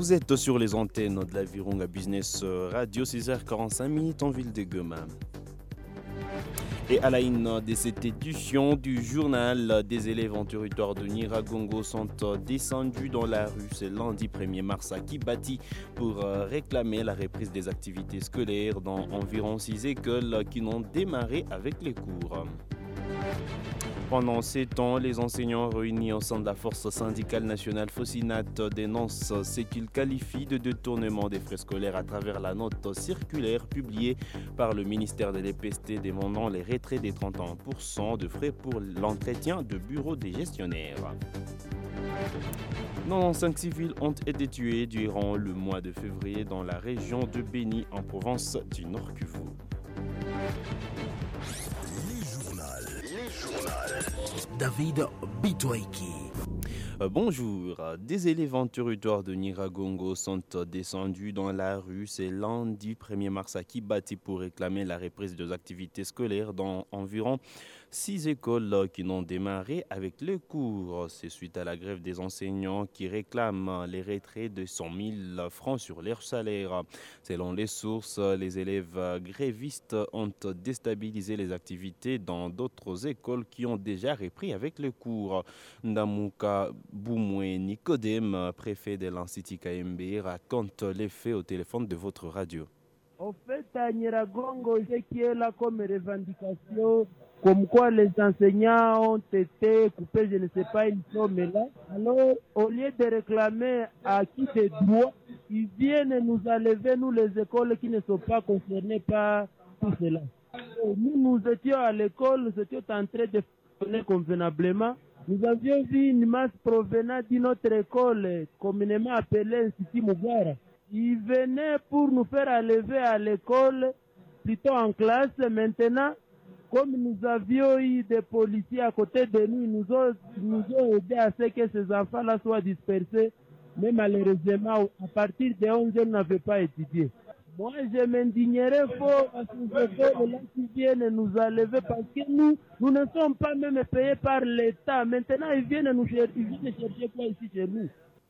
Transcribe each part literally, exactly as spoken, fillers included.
Vous êtes sur les antennes de la Virunga Business Radio, six heures quarante-cinq minutes en ville de Goma. Et à la une de cette édition du journal, des élèves en territoire de Nyiragongo sont descendus dans la rue ce lundi premier mars à Kibati pour réclamer la reprise des activités scolaires dans environ six écoles qui n'ont démarré avec les cours. Pendant ces temps, les enseignants réunis au sein de la force syndicale nationale Fosinat dénoncent ce qu'ils qualifient de détournement des frais scolaires à travers la note circulaire publiée par le ministère de l'E P S T demandant les retraits des trente et un pour cent de frais pour l'entretien de bureaux des gestionnaires. quatre-vingt-quinze civils ont été tués durant le mois de février dans la région de Béni en province du Nord Kivu. David Bitwaiki. Euh, bonjour. Des élèves en territoire de Nyiragongo sont descendus dans la rue ce lundi premier mars à Kibati pour réclamer la reprise des activités scolaires dans environ six écoles qui n'ont démarré avec les cours. C'est suite à la grève des enseignants qui réclament les retraits de cent mille francs sur leur salaire. Selon les sources, les élèves grévistes ont déstabilisé les activités dans d'autres écoles qui ont déjà repris avec les cours. Ndamuka Boumoué Nicodème, préfet de l'Institut K M B, raconte les faits au téléphone de votre radio. En fait, à Nyiragongo, ce qui est là comme revendication, comme quoi les enseignants ont été coupés, je ne sais pas, ils sont là. Alors, au lieu de réclamer à qui des droits, ils viennent nous enlever, nous les écoles qui ne sont pas concernées par tout cela. Nous, nous étions à l'école, nous étions en train de fonctionner convenablement. Nous avions vu une masse provenant d'une autre école, communément appelée Institut Mugara. Ils venaient pour nous faire enlever à l'école, plutôt en classe. Maintenant, comme nous avions eu des policiers à côté de nous, ils nous ont, ils nous ont aidé à ce que ces enfants-là soient dispersés. Mais malheureusement, à partir de onze heures, ils n'avaient pas étudié. Moi, je m'indignerais fort à ces écoles-là qui viennent nous enlever parce que nous, nous ne sommes pas même payés par l'État. Maintenant, ils viennent nous chercher, ils viennent chercher quoi ici chez nous?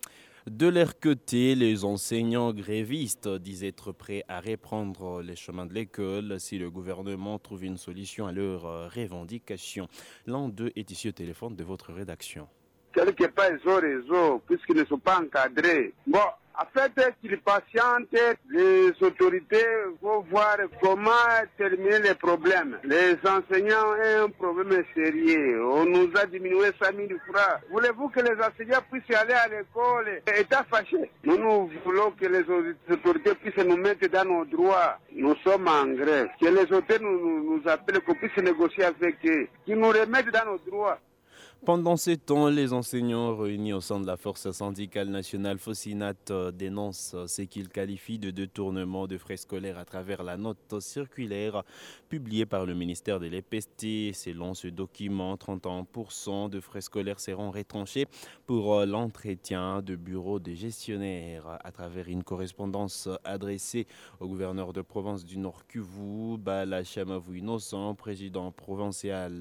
De leur côté, les enseignants grévistes disent être prêts à reprendre les chemins de l'école si le gouvernement trouve une solution à leurs revendications. L'un d'eux est ici au téléphone de votre rédaction. Quelque part, ils ont raison, puisqu'ils ne sont pas encadrés. Bon, en fait, qu'ils patientent, les autorités vont voir comment terminer les problèmes. Les enseignants ont un problème sérieux. On nous a diminué cinq mille francs. Voulez-vous que les enseignants puissent aller à l'école? État fâché. Nous, nous voulons que les autorités puissent nous mettre dans nos droits. Nous sommes en grève. Que les autorités nous, nous, nous appellent, qu'on puisse négocier avec eux. Qu'ils nous remettent dans nos droits. Pendant ce temps, les enseignants réunis au sein de la force syndicale nationale Fosinat dénoncent ce qu'ils qualifient de détournement de frais scolaires à travers la note circulaire publiée par le ministère de l'E P S T. Selon ce document, trente et un pour cent de frais scolaires seront retranchés pour l'entretien de bureaux de gestionnaires. À travers une correspondance adressée au gouverneur de province du Nord Kivu, Bala Chamavou Innocent, président provincial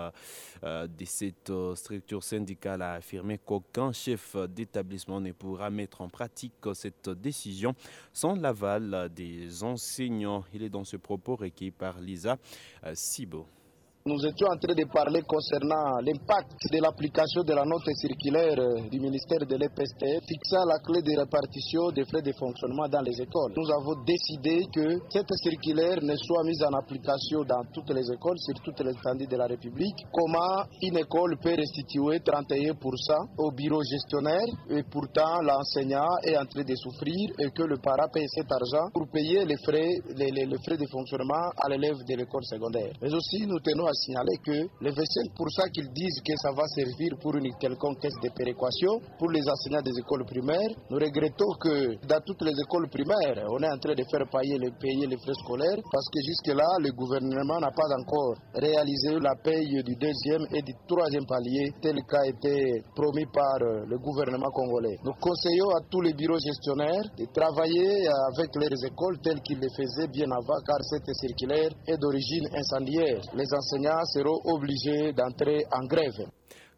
euh, de cette structure syndicale, a affirmé qu'aucun chef d'établissement ne pourra mettre en pratique cette décision sans l'aval des enseignants. Il est dans ce propos recueilli par Lisa Sibo. Nous étions en train de parler concernant l'impact de l'application de la note circulaire du ministère de l'E P S T fixant la clé de répartition des frais de fonctionnement dans les écoles. Nous avons décidé que cette circulaire ne soit mise en application dans toutes les écoles, sur toute l'étendue de la République. Comment une école peut restituer trente et un pour cent au bureau gestionnaire et pourtant l'enseignant est en train de souffrir et que le parent paye cet argent pour payer les frais, les, les, les frais de fonctionnement à l'élève de l'école secondaire. Mais aussi, nous tenons à signaler que les vingt-cinq pour cent qu'ils disent que ça va servir pour une quelconque caisse de péréquation pour les enseignants des écoles primaires, nous regrettons que dans toutes les écoles primaires, on est en train de faire payer les, payer les frais scolaires parce que jusque-là, le gouvernement n'a pas encore réalisé la paye du deuxième et du troisième palier tel qu'a été promis par le gouvernement congolais. Nous conseillons à tous les bureaux gestionnaires de travailler avec les écoles telles qu'ils le faisaient bien avant car cette circulaire est d'origine incendiaire. Les enseignants seront obligés d'entrer en grève.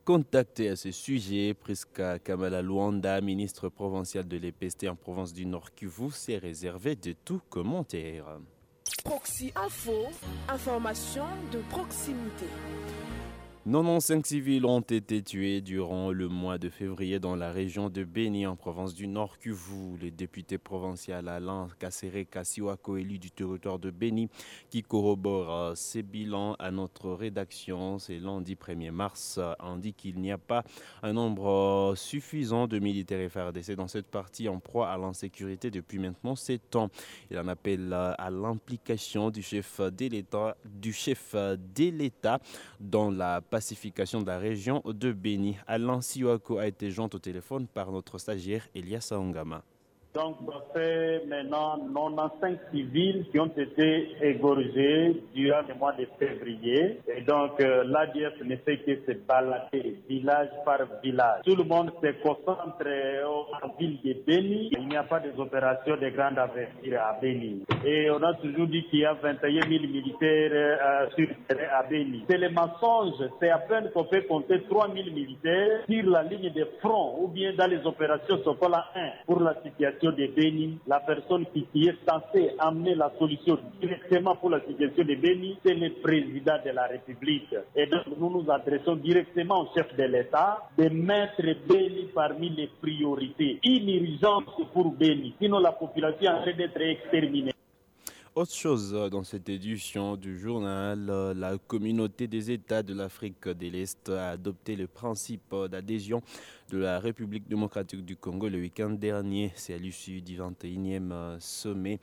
Contacté à ce sujet, Priska Kamala Luanda, ministre provincial de l'E P S T en province du Nord Kivu, s'est réservé de tout commentaire. Proxy Info, information de proximité. quatre-vingt-quinze civils ont été tués durant le mois de février dans la région de Beni, en province du Nord Kivu. Le député provincial Alain Kassere Kassiwako, élu du territoire de Beni, qui corrobore ces bilans à notre rédaction, c'est lundi premier mars, indique qu'il n'y a pas un nombre suffisant de militaires F A R D C dans cette partie en proie à l'insécurité depuis maintenant sept ans. Il en appelle à l'implication du chef de l'État, du chef de l'État dans la pacification de la région de Beni. Alain Siwako a été joint au téléphone par notre stagiaire Elias Aongama. Donc, ça fait maintenant quatre-vingt-quinze civils qui ont été égorgés durant le mois de février. Et donc, euh, l'A D F ne fait que se balader village par village. Tout le monde se concentre en ville de Beni. Il n'y a pas des opérations de grande aventure à Beni. Et on a toujours dit qu'il y a vingt et un mille militaires euh, sur le terrain à Beni. C'est le mensonge. C'est à peine qu'on peut compter trois mille militaires sur la ligne de front ou bien dans les opérations Sokola un pour la situation de Beni. La personne qui, qui est censée amener la solution directement pour la situation de Beni, c'est le président de la République. Et donc nous nous adressons directement au chef de l'État de mettre Beni parmi les priorités. Une urgence pour Beni, sinon la population est en train d'être exterminée. Autre chose dans cette édition du journal, la communauté des États de l'Afrique de l'Est a adopté le principe d'adhésion de la République démocratique du Congo le week-end dernier. C'est à l'issue du vingt et unième sommet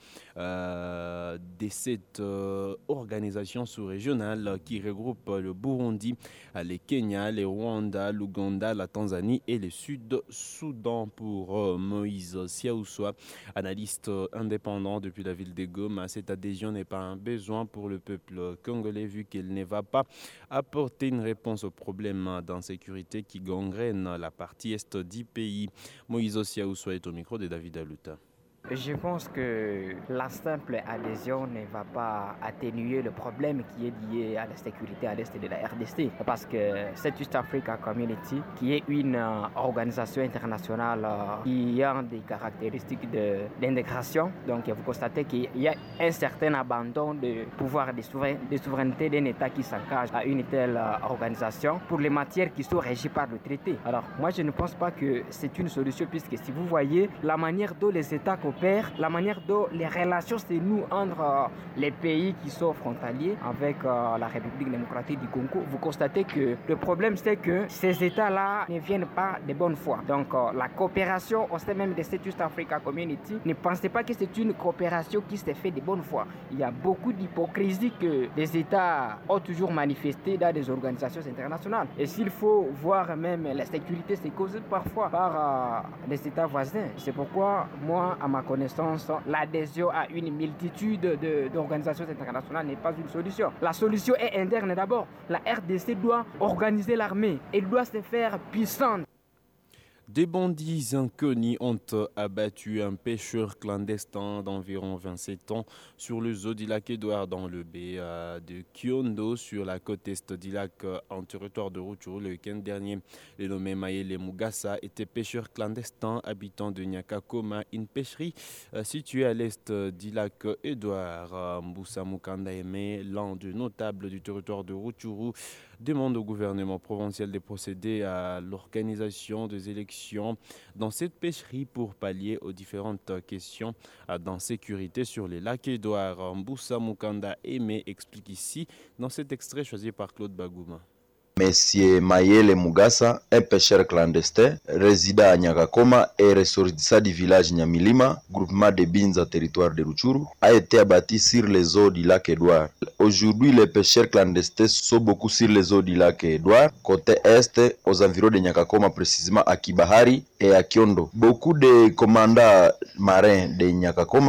euh, des sept euh, organisations sous-régionales qui regroupent le Burundi, le Kenya, le Rwanda, l'Ouganda, la Tanzanie et le Sud-Soudan. Pour euh, Moïse Siaoussoa, analyste indépendant depuis la ville de Goma, cette adhésion n'est pas un besoin pour le peuple congolais vu qu'elle ne va pas apporter une réponse aux problèmes d'insécurité qui gangrènent la partie est du pays. Moïse Siaoussoa est au micro de David Aluta. Je pense que la simple adhésion ne va pas atténuer le problème qui est lié à la sécurité à l'est de la R D C. Parce que cette East Africa Community, qui est une euh, organisation internationale euh, qui a des caractéristiques d'intégration, donc vous constatez qu'il y a un certain abandon de pouvoir de, souverain, de souveraineté d'un État qui s'engage à une telle euh, organisation pour les matières qui sont régies par le traité. Alors moi je ne pense pas que c'est une solution, puisque si vous voyez la manière dont les États la manière dont les relations se nouent entre euh, les pays qui sont frontaliers avec euh, la République démocratique du Congo, vous constatez que le problème c'est que ces États-là ne viennent pas de bonne foi. Donc euh, la coopération au sein même de cette East Africa Community, ne pensez pas que c'est une coopération qui se fait de bonne foi. Il y a beaucoup d'hypocrisie que les États ont toujours manifesté dans des organisations internationales. Et s'il faut voir même la sécurité, c'est causé parfois par euh, les États voisins. C'est pourquoi moi, à ma connaissance, l'adhésion à une multitude d'organisations internationales n'est pas une solution. La solution est interne d'abord. La R D C doit organiser l'armée. Elle doit se faire puissante. Des bandits inconnus ont abattu un pêcheur clandestin d'environ vingt-sept ans sur le zoo du lac Édouard dans le baie de Kiondo sur la côte est du lac en territoire de Rutshuru le week-end dernier. Le nommé Mayele Mugasa était pêcheur clandestin habitant de Nyakakoma, une pêcherie située à l'est du lac Édouard. Mboussa Mukanda Aimé, l'un des notables du territoire de Rutshuru, demande au gouvernement provincial de procéder à l'organisation des élections dans cette pêcherie pour pallier aux différentes questions d'insécurité sur les lacs Édouard. Mboussa Mukanda Aimé explique ici dans cet extrait choisi par Claude Bagouma. Monsieur Mayele Mugasa, un pêcheur clandestin, résident à Nyakakoma et ressortissant du village Nyamilima, groupement de Binza, territoire de Rutshuru, a été abattu sur les eaux du lac Édouard. Aujourd'hui, les pêcheurs clandestins sont beaucoup sur les eaux du lac Édouard, côté est, aux environs de Nyakakoma, précisément à Kibahari et à Kiondo. Beaucoup de commandants marins de Nyakakoma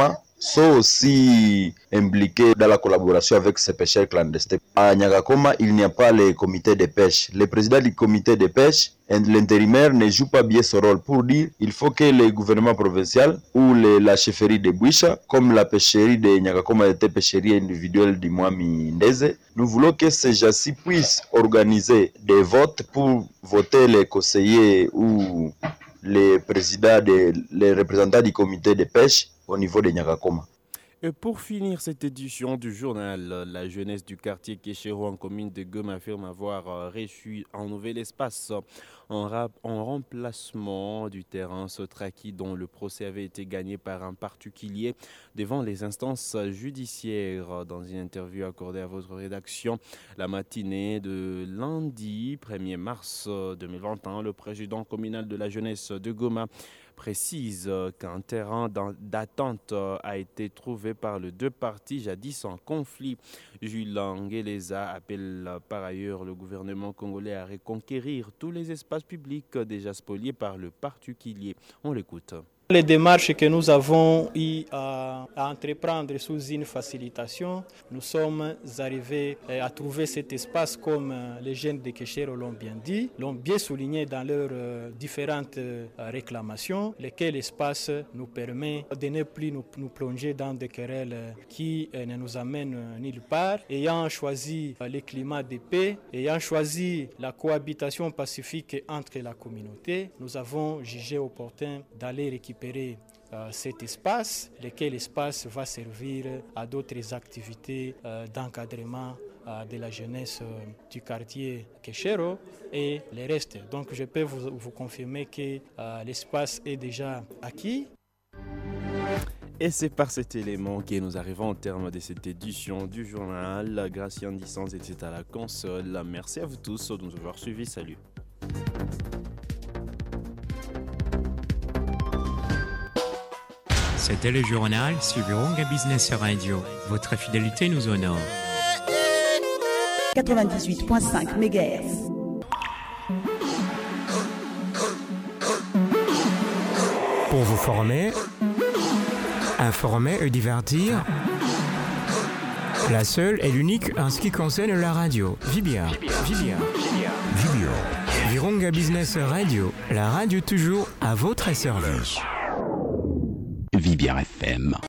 sont aussi impliqués dans la collaboration avec ces pêcheurs clandestins. À Nyakakoma, il n'y a pas le comité de pêche. Le président du comité de pêche, l'intérimaire, ne joue pas bien ce rôle pour dire il faut que le gouvernement provincial ou le, la chefferie de Bouicha, comme la pêcherie de Nyakakoma était pêcherie individuelle du Mwami Ndeze, nous voulons que ces gens-ci puissent organiser des votes pour voter les conseillers ou les présidents, de, les représentants du comité de pêche au niveau de Nyakakoma. Et pour finir cette édition du journal, la jeunesse du quartier Kéchéro en commune de Goma affirme avoir reçu un nouvel espace en, rap, en remplacement du terrain Sotraki dont le procès avait été gagné par un particulier devant les instances judiciaires. Dans une interview accordée à votre rédaction la matinée de lundi premier mars deux mille vingt et un, le président communal de la jeunesse de Goma précise qu'un terrain d'attente a été trouvé par les deux parties jadis en conflit. Jules Ngeleza appelle par ailleurs le gouvernement congolais à reconquérir tous les espaces publics déjà spoliés par le particulier. On l'écoute. Les démarches que nous avons eu à, à entreprendre sous une facilitation, nous sommes arrivés à trouver cet espace comme les jeunes de Kéchéro l'ont bien dit, l'ont bien souligné dans leurs euh, différentes euh, réclamations, lesquels espaces nous permet de ne plus nous, nous plonger dans des querelles qui euh, ne nous amènent nulle part. Ayant choisi euh, le climat de paix, ayant choisi la cohabitation pacifique entre la communauté, nous avons jugé opportun d'aller récupérer récupérer euh, cet espace, lequel espace va servir à d'autres activités euh, d'encadrement euh, de la jeunesse euh, du quartier Kéchéro et le reste. Donc je peux vous, vous confirmer que euh, l'espace est déjà acquis. Et c'est par cet élément que nous arrivons au terme de cette édition du journal. Gracien Distance était à la console. Merci à vous tous de nous avoir suivis. Salut. C'était le journal sur Virunga Business Radio. Votre fidélité nous honore. quatre-vingt-dix-huit virgule cinq mégahertz. Pour vous former, informer et divertir, la seule et l'unique en ce qui concerne la radio. Vibia. Vibia. Vibia. Virunga Business Radio, la radio toujours à votre service. Vibia F M.